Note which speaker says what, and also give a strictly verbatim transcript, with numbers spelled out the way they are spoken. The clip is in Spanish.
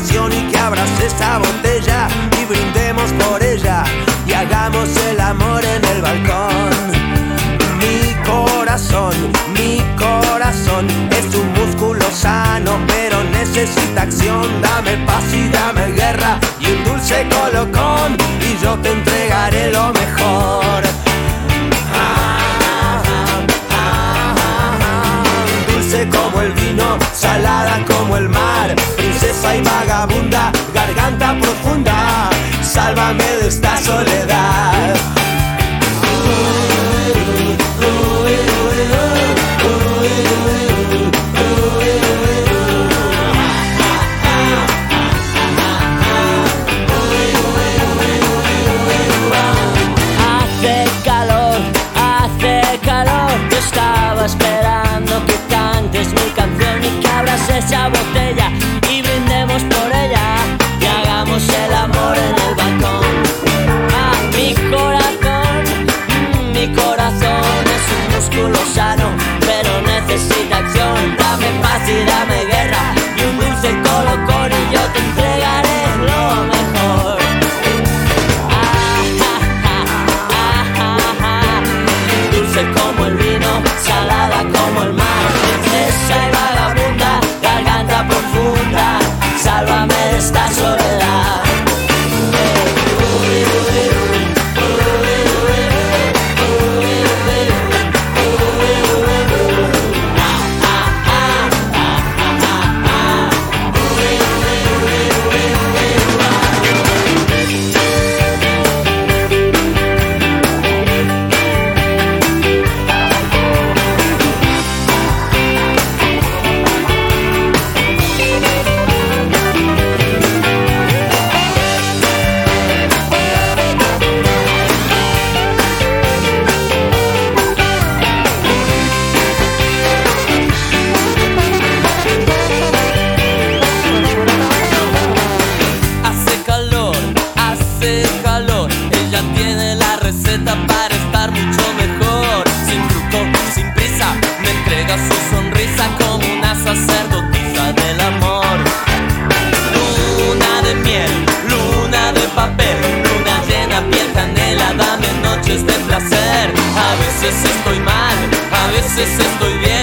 Speaker 1: satisfacción y que abras esa botella y brindemos por ella y hagamos el amor en el balcón. Mi corazón, mi corazón es un músculo sano, pero necesita acción. Dame paz y dame guerra y un dulce colocón y yo te entregaré lo mejor. Ah, ah, ah, ah. Dulce como el vino, salada como el mar, princesa y vagabunda, garganta profunda, sálvame de esta soledad.
Speaker 2: Hace calor, hace calor, yo estaba esperando que cantes mi canción y que abras esa botella y brindemos por ella y hagamos el amor en el balcón. Ah, mi corazón, mm, mi corazón es un músculo sano, pero necesita acción. Dame paz y dame guerra y un dulce colocón y yo te entregaré lo mejor. Ah, ah, ah, ah, ah, ah. Dulce como el vino, salada como el mar, princesa y vagabunda, garganta profunda, sálvame de esta soledad. Ella tiene la receta para estar mucho mejor. Sin truco, sin prisa, me entrega su sonrisa como una sacerdotisa del amor. Luna de miel, luna de papel, luna llena, piel canela, dame noches de placer. A veces estoy mal, a veces estoy bien.